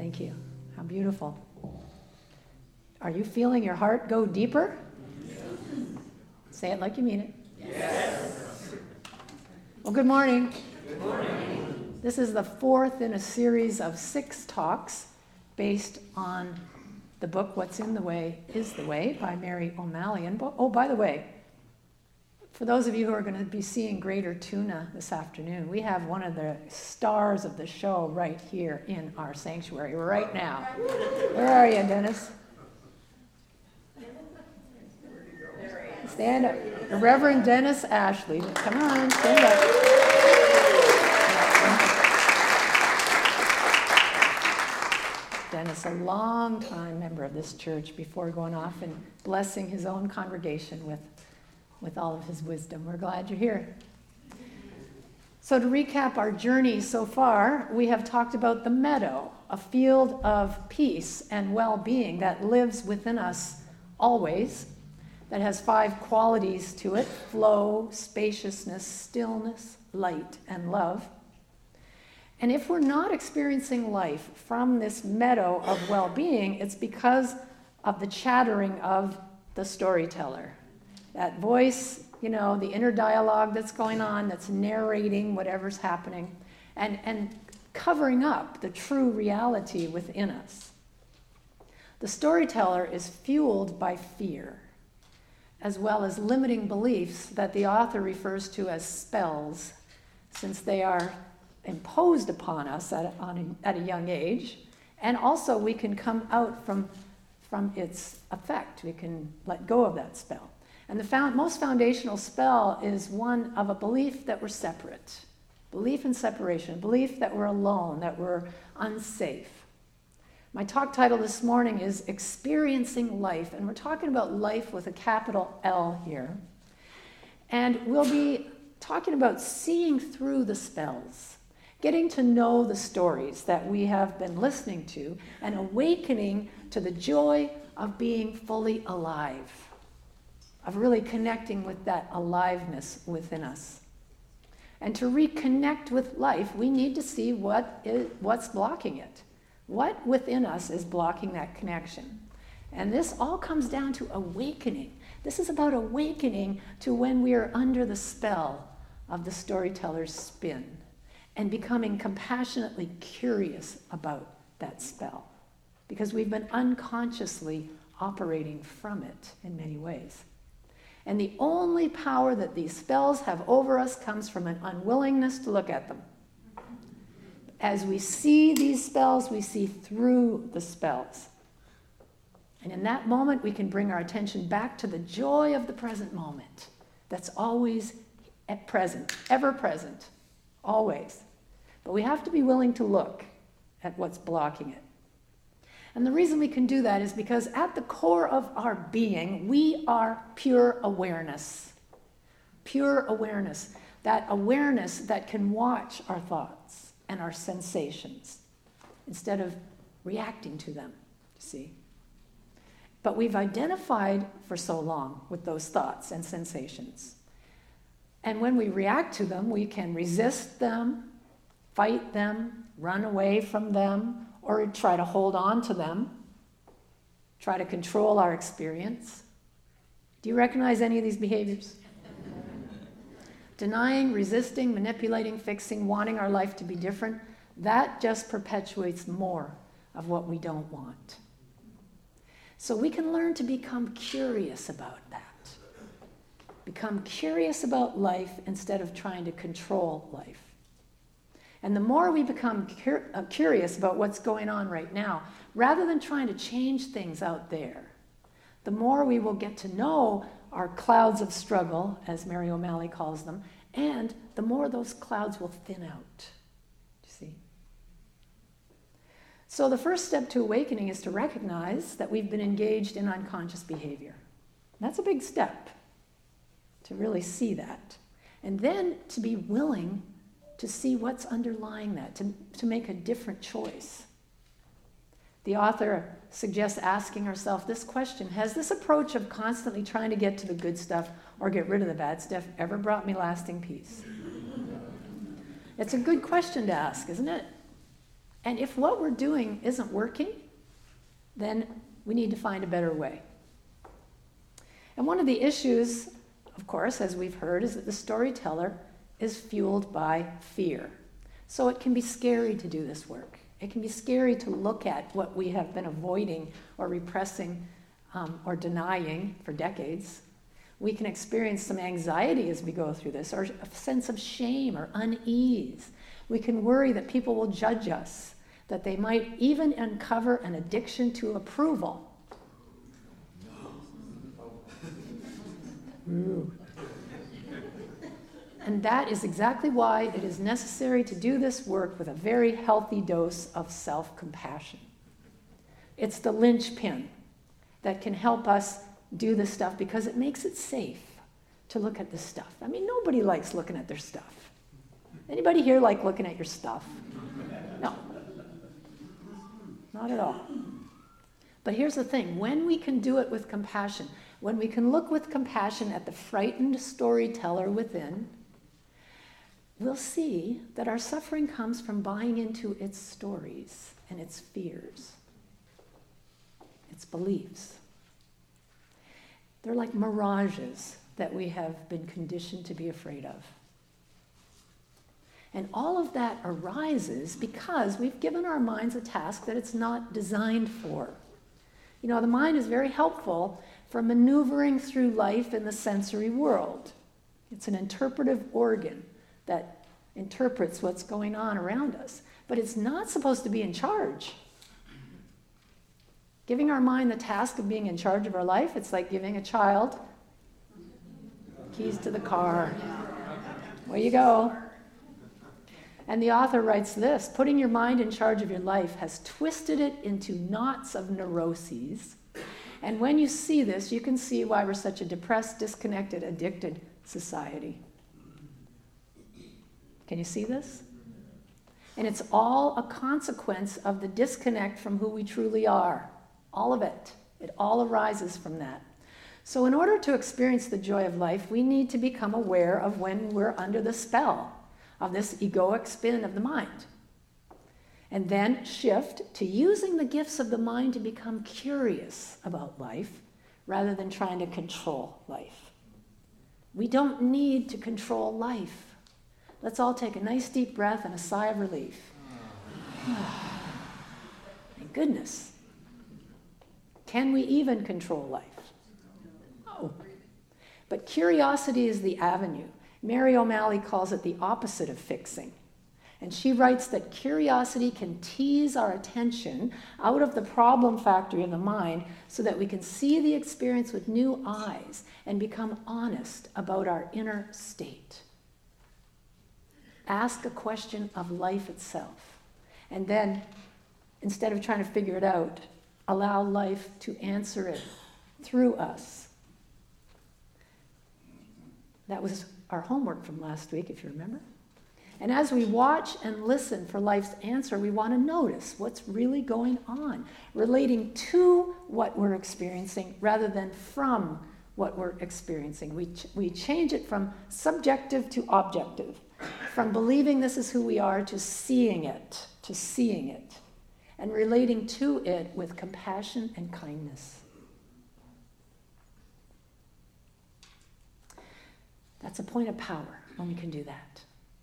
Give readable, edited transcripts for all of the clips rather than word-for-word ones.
Thank you. How beautiful. Are you feeling your heart go deeper? Yes. Say it like you mean it. Yes. Well, good morning. Good morning. This is the fourth in a series of 6 talks based on the book What's in the Way is the Way by Mary O'Malley. And by the way, for those of you who are going to be seeing Greater Tuna this afternoon, we have one of the stars of the show right here in our sanctuary right now. Where are you, Dennis? Stand up. The Reverend Dennis Ashley. Come on, stand up. Dennis, a long-time member of this church before going off and blessing his own congregation with all of his wisdom. We're glad you're here. So to recap our journey so far, we have talked about the meadow, a field of peace and well-being that lives within us always, that has 5 qualities to it: flow, spaciousness, stillness, light, and love. And if we're not experiencing life from this meadow of well-being, it's because of the chattering of the storyteller. That voice, the inner dialogue that's going on, that's narrating whatever's happening, and covering up the true reality within us. The storyteller is fueled by fear, as well as limiting beliefs that the author refers to as spells, since they are imposed upon us at a young age, and also we can come out from its effect. We can let go of that spell. And the most foundational spell is one of a belief that we're separate, belief in separation, belief that we're alone, that we're unsafe. My talk title this morning is Experiencing Life, and we're talking about life with a capital L here. And we'll be talking about seeing through the spells, getting to know the stories that we have been listening to, and awakening to the joy of being fully alive, of really connecting with that aliveness within us. And to reconnect with life, we need to see what's blocking it. What within us is blocking that connection? And this all comes down to awakening. This is about awakening to when we are under the spell of the storyteller's spin and becoming compassionately curious about that spell, because we've been unconsciously operating from it in many ways. And the only power that these spells have over us comes from an unwillingness to look at them. As we see these spells, we see through the spells. And in that moment, we can bring our attention back to the joy of the present moment that's always at present, ever present, always. But we have to be willing to look at what's blocking it. And the reason we can do that is because at the core of our being, we are pure awareness. Pure awareness. That awareness that can watch our thoughts and our sensations instead of reacting to them, see? But we've identified for so long with those thoughts and sensations. And when we react to them, we can resist them, fight them, run away from them, or try to hold on to them, try to control our experience. Do you recognize any of these behaviors? Denying, resisting, manipulating, fixing, wanting our life to be different, that just perpetuates more of what we don't want. So we can learn to become curious about that. Become curious about life instead of trying to control life. And the more we become curious about what's going on right now, rather than trying to change things out there, the more we will get to know our clouds of struggle, as Mary O'Malley calls them, and the more those clouds will thin out. You see? So the first step to awakening is to recognize that we've been engaged in unconscious behavior. That's a big step, to really see that. And then to be willing to see what's underlying that, to make a different choice. The author suggests asking ourselves this question: has this approach of constantly trying to get to the good stuff or get rid of the bad stuff ever brought me lasting peace? It's a good question to ask, isn't it? And if what we're doing isn't working, then we need to find a better way. And one of the issues, of course, as we've heard, is that the storyteller is fueled by fear. So it can be scary to do this work. It can be scary to look at what we have been avoiding or repressing or denying for decades. We can experience some anxiety as we go through this, or a sense of shame or unease. We can worry that people will judge us, that they might even uncover an addiction to approval. Ooh. And that is exactly why it is necessary to do this work with a very healthy dose of self-compassion. It's the linchpin that can help us do this stuff because it makes it safe to look at this stuff. I mean, nobody likes looking at their stuff. Anybody here like looking at your stuff? No. Not at all. But here's the thing. When we can do it with compassion, when we can look with compassion at the frightened storyteller within, we'll see that our suffering comes from buying into its stories and its fears, its beliefs. They're like mirages that we have been conditioned to be afraid of. And all of that arises because we've given our minds a task that it's not designed for. You know, the mind is very helpful for maneuvering through life in the sensory world. It's an interpretive organ that interprets what's going on around us. But it's not supposed to be in charge. Giving our mind the task of being in charge of our life, it's like giving a child keys to the car. Where you go. And the author writes this: putting your mind in charge of your life has twisted it into knots of neuroses. And when you see this, you can see why we're such a depressed, disconnected, addicted society. Can you see this? And it's all a consequence of the disconnect from who we truly are. All of it. It all arises from that. So in order to experience the joy of life, we need to become aware of when we're under the spell of this egoic spin of the mind. And then shift to using the gifts of the mind to become curious about life rather than trying to control life. We don't need to control life. Let's all take a nice deep breath and a sigh of relief. Thank goodness. Can we even control life? No. But curiosity is the avenue. Mary O'Malley calls it the opposite of fixing. And she writes that curiosity can tease our attention out of the problem factory of the mind so that we can see the experience with new eyes and become honest about our inner state. Ask a question of life itself. And then, instead of trying to figure it out, allow life to answer it through us. That was our homework from last week, if you remember. And as we watch and listen for life's answer, we want to notice what's really going on, relating to what we're experiencing rather than from what we're experiencing. We change it from subjective to objective, from believing this is who we are to seeing it, and relating to it with compassion and kindness. That's a point of power when we can do that.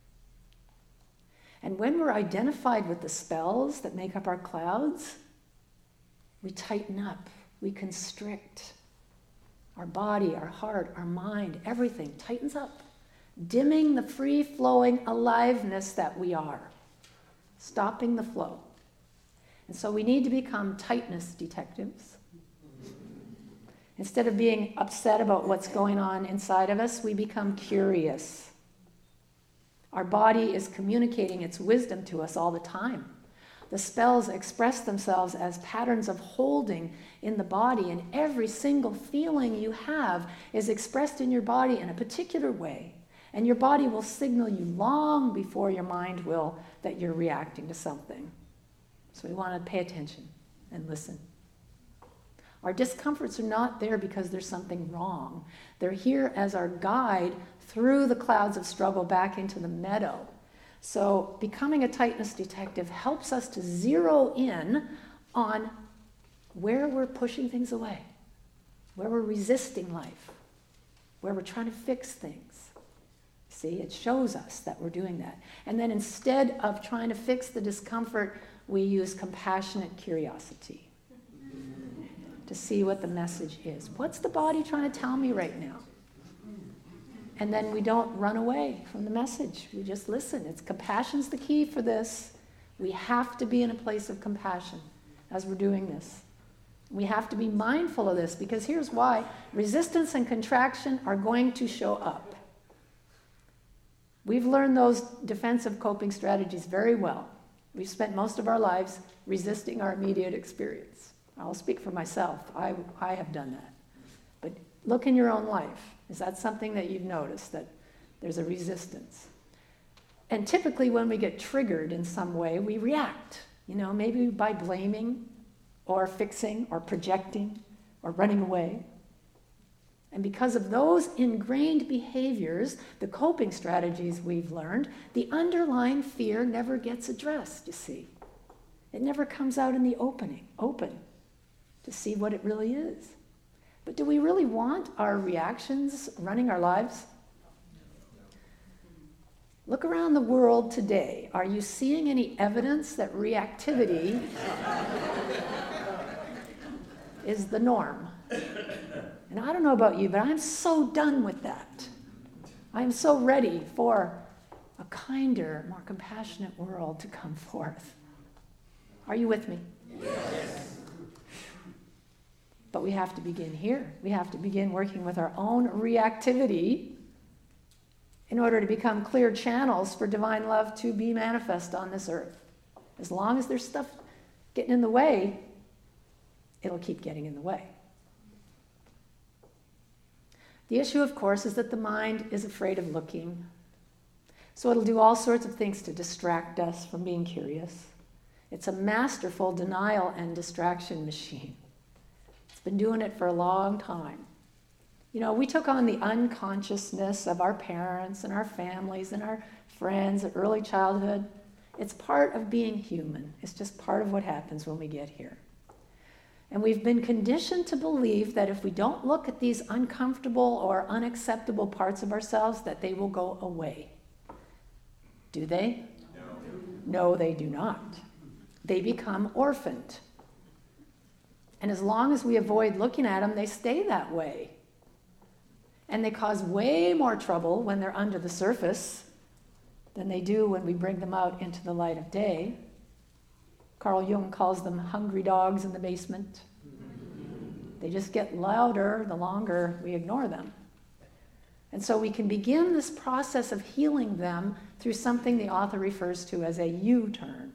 And when we're identified with the spells that make up our clouds, we tighten up, we constrict. Our body, our heart, our mind, everything tightens up, dimming the free-flowing aliveness that we are, stopping the flow. And so we need to become tightness detectives. Instead of being upset about what's going on inside of us, we become curious. Our body is communicating its wisdom to us all the time. The spells express themselves as patterns of holding in the body, and every single feeling you have is expressed in your body in a particular way. And your body will signal you long before your mind will that you're reacting to something. So we want to pay attention and listen. Our discomforts are not there because there's something wrong. They're here as our guide through the clouds of struggle back into the meadow, So becoming a tightness detective helps us to zero in on where we're pushing things away, where we're resisting life, where we're trying to fix things. See, it shows us that we're doing that. And then instead of trying to fix the discomfort, we use compassionate curiosity to see what the message is. What's the body trying to tell me right now? And then we don't run away from the message. We just listen. Compassion's the key for this. We have to be in a place of compassion as we're doing this. We have to be mindful of this, because here's why. Resistance and contraction are going to show up. We've learned those defensive coping strategies very well. We've spent most of our lives resisting our immediate experience. I'll speak for myself. I have done that. But look in your own life. Is that something that you've noticed, that there's a resistance? And typically when we get triggered in some way, we react. Maybe by blaming or fixing or projecting or running away. And because of those ingrained behaviors, the coping strategies we've learned, the underlying fear never gets addressed, you see. It never comes out in the open to see what it really is. But do we really want our reactions running our lives? Look around the world today. Are you seeing any evidence that reactivity is the norm? And I don't know about you, but I'm so done with that. I'm so ready for a kinder, more compassionate world to come forth. Are you with me? Yes. But we have to begin here. We have to begin working with our own reactivity in order to become clear channels for divine love to be manifest on this earth. As long as there's stuff getting in the way, it'll keep getting in the way. The issue, of course, is that the mind is afraid of looking. So it'll do all sorts of things to distract us from being curious. It's a masterful denial and distraction machine. It's been doing it for a long time. We took on the unconsciousness of our parents and our families and our friends at early childhood. It's part of being human. It's just part of what happens when we get here. And we've been conditioned to believe that if we don't look at these uncomfortable or unacceptable parts of ourselves, that they will go away. Do they? No, they do not. They become orphaned. And as long as we avoid looking at them, they stay that way. And they cause way more trouble when they're under the surface than they do when we bring them out into the light of day. Carl Jung calls them hungry dogs in the basement. They just get louder the longer we ignore them. And so we can begin this process of healing them through something the author refers to as a U-turn.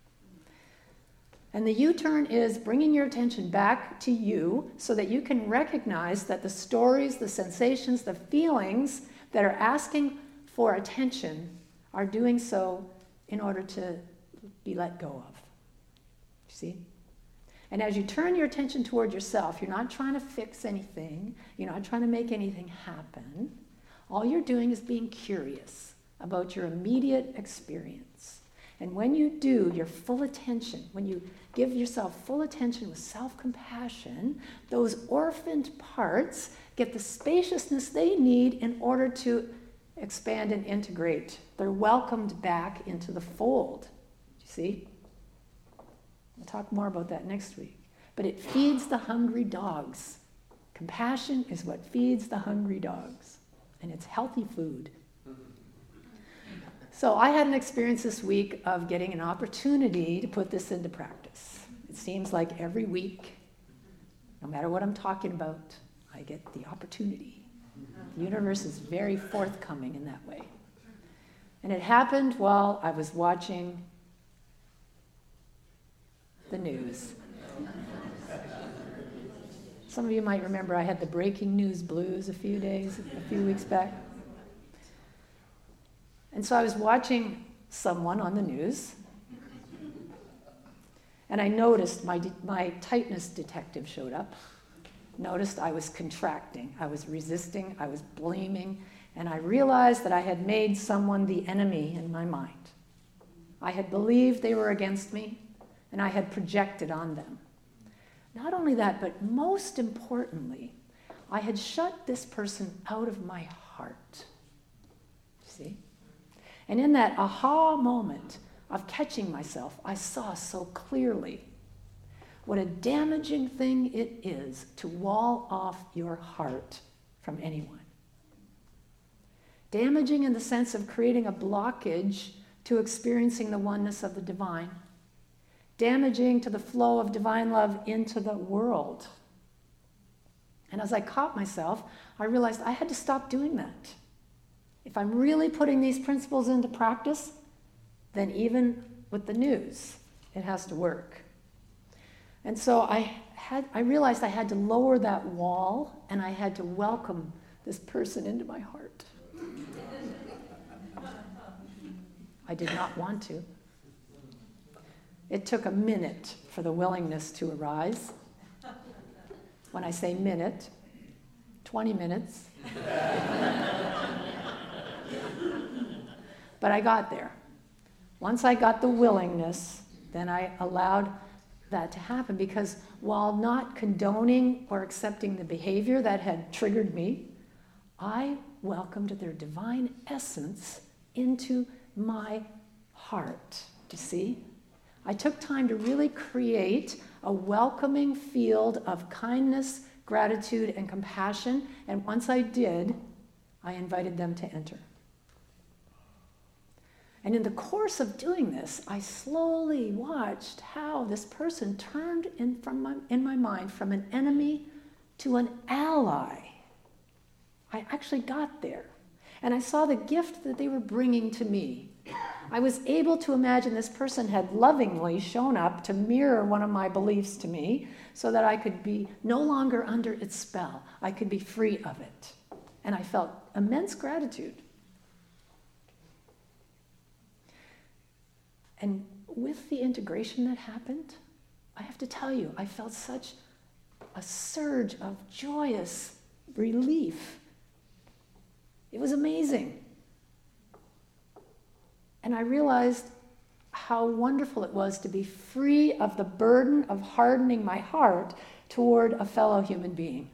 And the U-turn is bringing your attention back to you so that you can recognize that the stories, the sensations, the feelings that are asking for attention are doing so in order to be let go of. You see? And as you turn your attention toward yourself, you're not trying to fix anything. You're not trying to make anything happen. All you're doing is being curious about your immediate experience. And when you do, your full attention, when you give yourself full attention with self-compassion, those orphaned parts get the spaciousness they need in order to expand and integrate. They're welcomed back into the fold. You see? We'll talk more about that next week. But it feeds the hungry dogs. Compassion is what feeds the hungry dogs. And it's healthy food. So I had an experience this week of getting an opportunity to put this into practice. It seems like every week, no matter what I'm talking about, I get the opportunity. The universe is very forthcoming in that way. And it happened while I was watching the news. Some of you might remember I had the breaking news blues a few weeks back. And so I was watching someone on the news, and I noticed my tightness detective showed up. Noticed I was contracting, I was resisting, I was blaming, and I realized that I had made someone the enemy in my mind. I had believed they were against me, and I had projected on them. Not only that, but most importantly, I had shut this person out of my heart. See? And in that aha moment of catching myself, I saw so clearly what a damaging thing it is to wall off your heart from anyone. Damaging in the sense of creating a blockage to experiencing the oneness of the divine. Damaging to the flow of divine love into the world. And as I caught myself, I realized I had to stop doing that. If I'm really putting these principles into practice, then even with the news, it has to work. And so I realized I had to lower that wall, and I had to welcome this person into my heart. I did not want to. It took a minute for the willingness to arise. When I say minute, 20 minutes. But I got there. Once I got the willingness, then I allowed that to happen, because while not condoning or accepting the behavior that had triggered me, I welcomed their divine essence into my heart. Do you see? I took time to really create a welcoming field of kindness, gratitude, and compassion, and once I did, I invited them to enter. And in the course of doing this, I slowly watched how this person turned in my mind from an enemy to an ally. I actually got there. And I saw the gift that they were bringing to me. I was able to imagine this person had lovingly shown up to mirror one of my beliefs to me so that I could be no longer under its spell. I could be free of it. And I felt immense gratitude. And with the integration that happened, I have to tell you, I felt such a surge of joyous relief. It was amazing. And I realized how wonderful it was to be free of the burden of hardening my heart toward a fellow human being.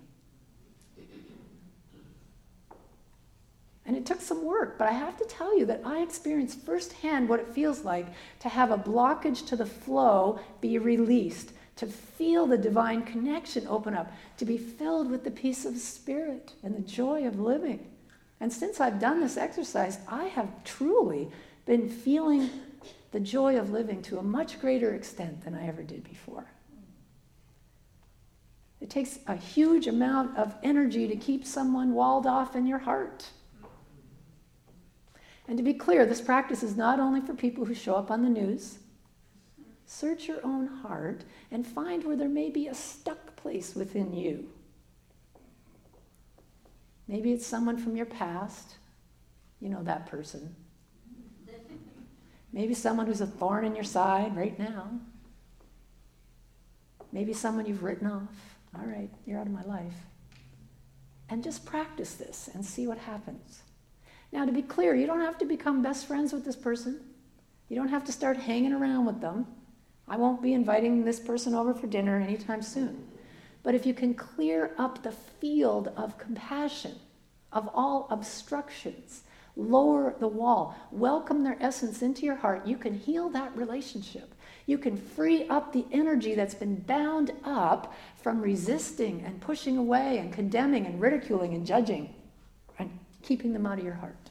And it took some work, but I have to tell you that I experienced firsthand what it feels like to have a blockage to the flow be released, to feel the divine connection open up, to be filled with the peace of spirit and the joy of living. And since I've done this exercise, I have truly been feeling the joy of living to a much greater extent than I ever did before. It takes a huge amount of energy to keep someone walled off in your heart. And to be clear, this practice is not only for people who show up on the news. Search your own heart and find where there may be a stuck place within you. Maybe it's someone from your past. You know that person. Maybe someone who's a thorn in your side right now. Maybe someone you've written off. All right, you're out of my life. And just practice this and see what happens. Now, to be clear, you don't have to become best friends with this person. You don't have to start hanging around with them. I won't be inviting this person over for dinner anytime soon. But if you can clear up the field of compassion, of all obstructions, lower the wall, welcome their essence into your heart, you can heal that relationship. You can free up the energy that's been bound up from resisting and pushing away and condemning and ridiculing and judging and keeping them out of your heart.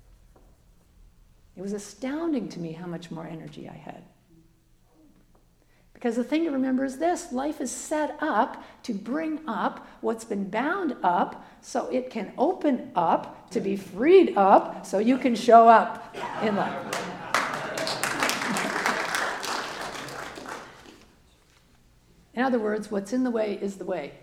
It was astounding to me how much more energy I had. Because the thing to remember is this: life is set up to bring up what's been bound up so it can open up to be freed up so you can show up in life. In other words, what's in the way is the way.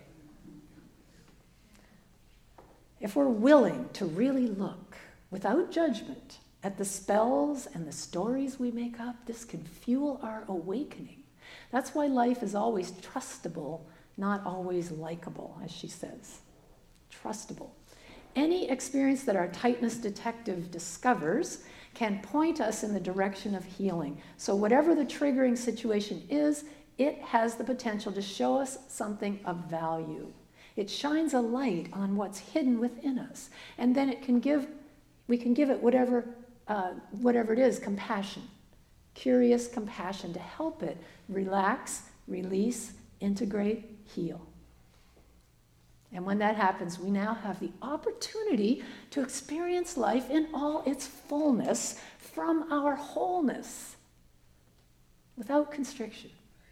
If we're willing to really look without judgment at the spells and the stories we make up, this can fuel our awakening. That's why life is always trustable, not always likable, as she says. Trustable. Any experience that our tightness detective discovers can point us in the direction of healing. So whatever the triggering situation is, it has the potential to show us something of value. It shines a light on what's hidden within us. And then we can give it whatever it is, compassion, curious compassion to help it relax, release, integrate, heal. And when that happens, we now have the opportunity to experience life in all its fullness from our wholeness, without constriction.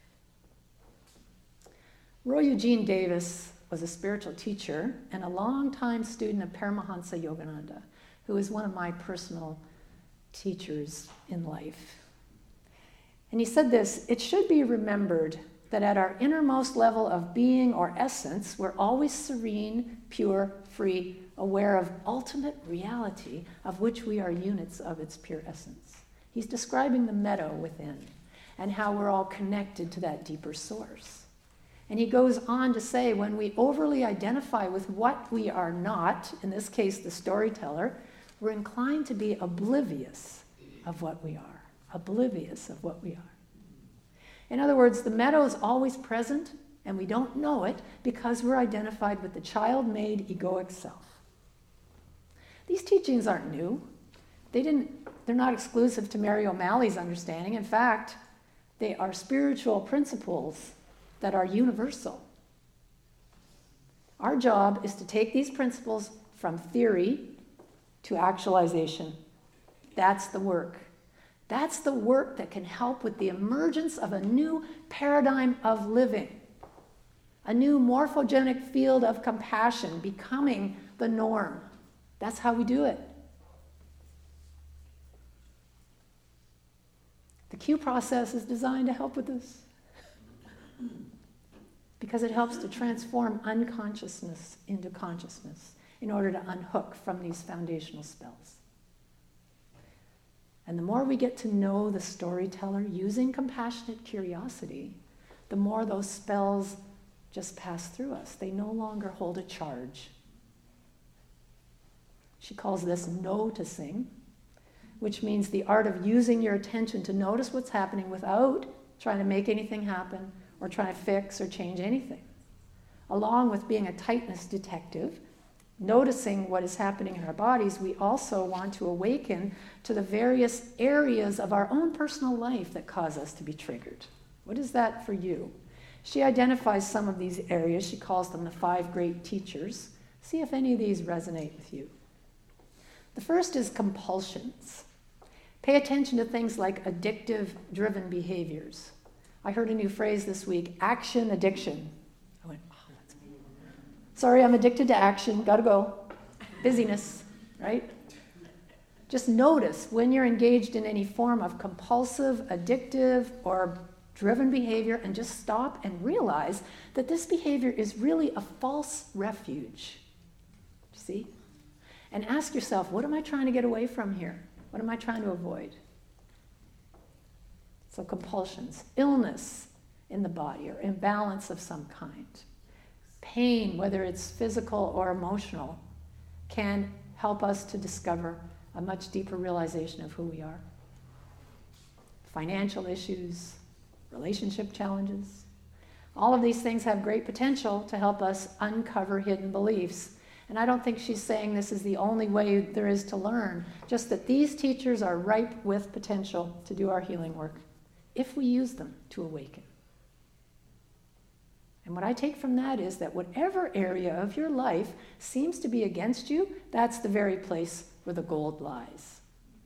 Roy Eugene Davis was a spiritual teacher and a longtime student of Paramahansa Yogananda, who is one of my personal teachers in life. And he said this: "It should be remembered that at our innermost level of being or essence, we're always serene, pure, free, aware of ultimate reality, of which we are units of its pure essence." He's describing the meadow within and how we're all connected to that deeper source. And he goes on to say, when we overly identify with what we are not, in this case the storyteller, we're inclined to be oblivious of what we are. Oblivious of what we are. In other words, the meadow is always present, and we don't know it because we're identified with the child-made egoic self. These teachings aren't new. They're not exclusive to Mary O'Malley's understanding. In fact, they are spiritual principles that are universal. Our job is to take these principles from theory to actualization. That's the work. That's the work that can help with the emergence of a new paradigm of living, a new morphogenic field of compassion becoming the norm. That's how we do it. The Q process is designed to help with this because it helps to transform unconsciousness into consciousness in order to unhook from these foundational spells. And the more we get to know the storyteller using compassionate curiosity, the more those spells just pass through us. They no longer hold a charge. She calls this noticing, which means the art of using your attention to notice what's happening without trying to make anything happen or trying to fix or change anything. Along with being a tightness detective, noticing what is happening in our bodies, we also want to awaken to the various areas of our own personal life that cause us to be triggered. What is that for you? She identifies some of these areas. She calls them the 5 great teachers. See if any of these resonate with you. The first is compulsions. Pay attention to things like addictive-driven behaviors. I heard a new phrase this week, action addiction. I went, oh, that's me. Sorry, I'm addicted to action, gotta go. Busyness, right? Just notice when you're engaged in any form of compulsive, addictive, or driven behavior, and just stop and realize that this behavior is really a false refuge. See? And ask yourself, what am I trying to get away from here? What am I trying to avoid? So compulsions, illness in the body or imbalance of some kind, pain, whether it's physical or emotional, can help us to discover a much deeper realization of who we are. Financial issues, relationship challenges, all of these things have great potential to help us uncover hidden beliefs. And I don't think she's saying this is the only way there is to learn, just that these teachers are ripe with potential to do our healing work, if we use them to awaken. And what I take from that is that whatever area of your life seems to be against you, that's the very place where the gold lies.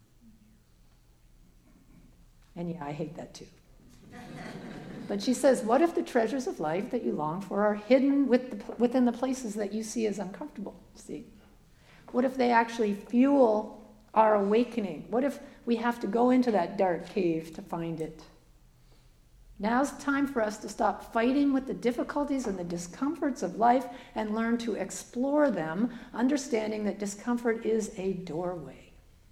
And yeah, I hate that too. But she says, what if the treasures of life that you long for are hidden within the places that you see as uncomfortable? See? What if they actually fuel our awakening? What if we have to go into that dark cave to find it? Now's the time for us to stop fighting with the difficulties and the discomforts of life and learn to explore them, understanding that discomfort is a doorway.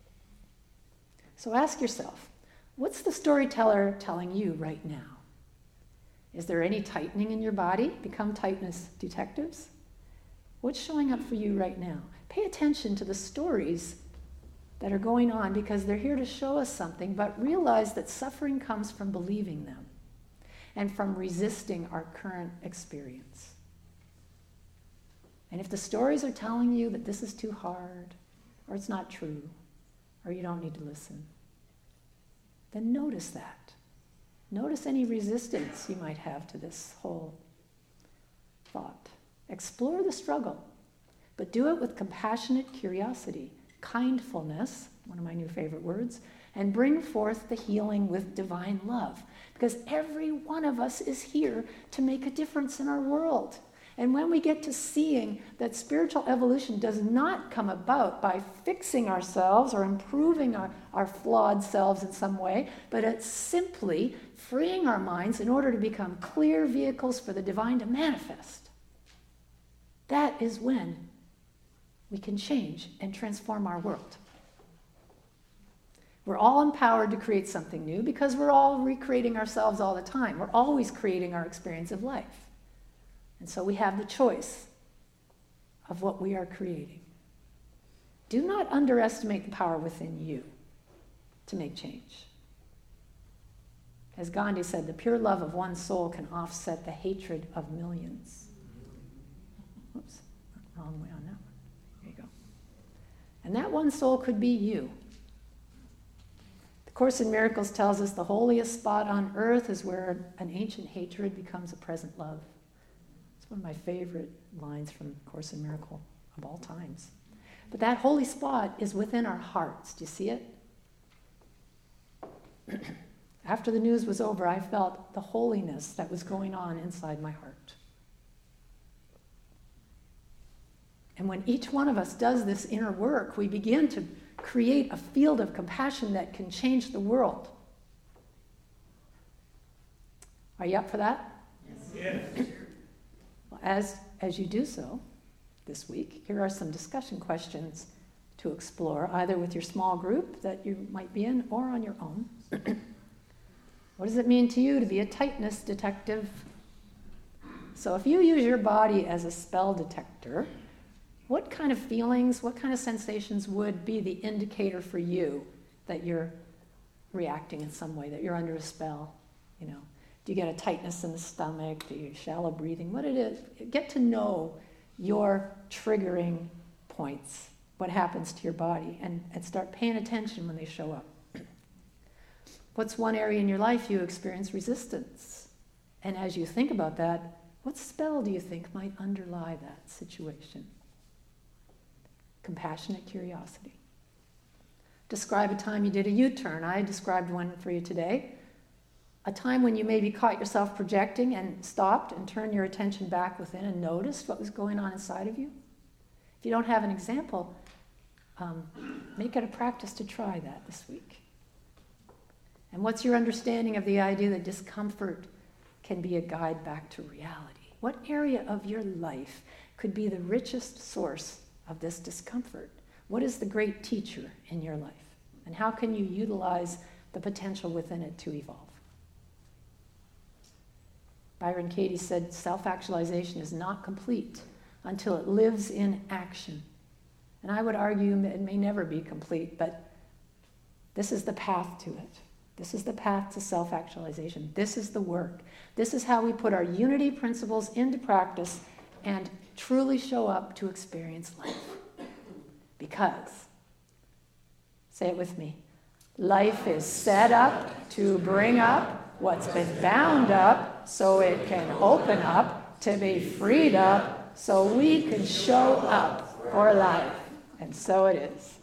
So ask yourself, what's the storyteller telling you right now? Is there any tightening in your body? Become tightness detectives. What's showing up for you right now? Pay attention to the stories that are going on because they're here to show us something, but realize that suffering comes from believing them and from resisting our current experience. And if the stories are telling you that this is too hard, or it's not true, or you don't need to listen, then notice that. Notice any resistance you might have to this whole thought. Explore the struggle, but do it with compassionate curiosity, kindfulness, one of my new favorite words, and bring forth the healing with divine love. Because every one of us is here to make a difference in our world. And when we get to seeing that spiritual evolution does not come about by fixing ourselves or improving our flawed selves in some way, but it's simply freeing our minds in order to become clear vehicles for the divine to manifest, that is when we can change and transform our world. We're all empowered to create something new because we're all recreating ourselves all the time. We're always creating our experience of life. And so we have the choice of what we are creating. Do not underestimate the power within you to make change. As Gandhi said, the pure love of one soul can offset the hatred of millions. Oops, wrong way on that one. There you go. And that one soul could be you. The Course in Miracles tells us the holiest spot on earth is where an ancient hatred becomes a present love. It's one of my favorite lines from Course in Miracles of all times. But that holy spot is within our hearts. Do you see it? After the news was over, I felt the holiness that was going on inside my heart. And when each one of us does this inner work, we begin to create a field of compassion that can change the world. Are you up for that? Yes. Well, as you do so this week, here are some discussion questions to explore, either with your small group that you might be in or on your own. What does it mean to you to be a tightness detective? So if you use your body as a spell detector, what kind of feelings, what kind of sensations would be the indicator for you that you're reacting in some way, that you're under a spell? You know, do you get a tightness in the stomach? Do you shallow breathing? What it is, get to know your triggering points, what happens to your body, and start paying attention when they show up. What's one area in your life you experience resistance? And as you think about that, what spell do you think might underlie that situation? Compassionate curiosity. Describe a time you did a U-turn. I described one for you today. A time when you maybe caught yourself projecting and stopped and turned your attention back within and noticed what was going on inside of you. If you don't have an example, make it a practice to try that this week. And what's your understanding of the idea that discomfort can be a guide back to reality? What area of your life could be the richest source of this discomfort? What is the great teacher in your life? And how can you utilize the potential within it to evolve? Byron Katie said, self-actualization is not complete until it lives in action. And I would argue it may never be complete, but this is the path to it. This is the path to self-actualization. This is the work. This is how we put our unity principles into practice and truly show up to experience life. Because, say it with me, life is set up to bring up what's been bound up so it can open up to be freed up so we can show up for life. And so it is.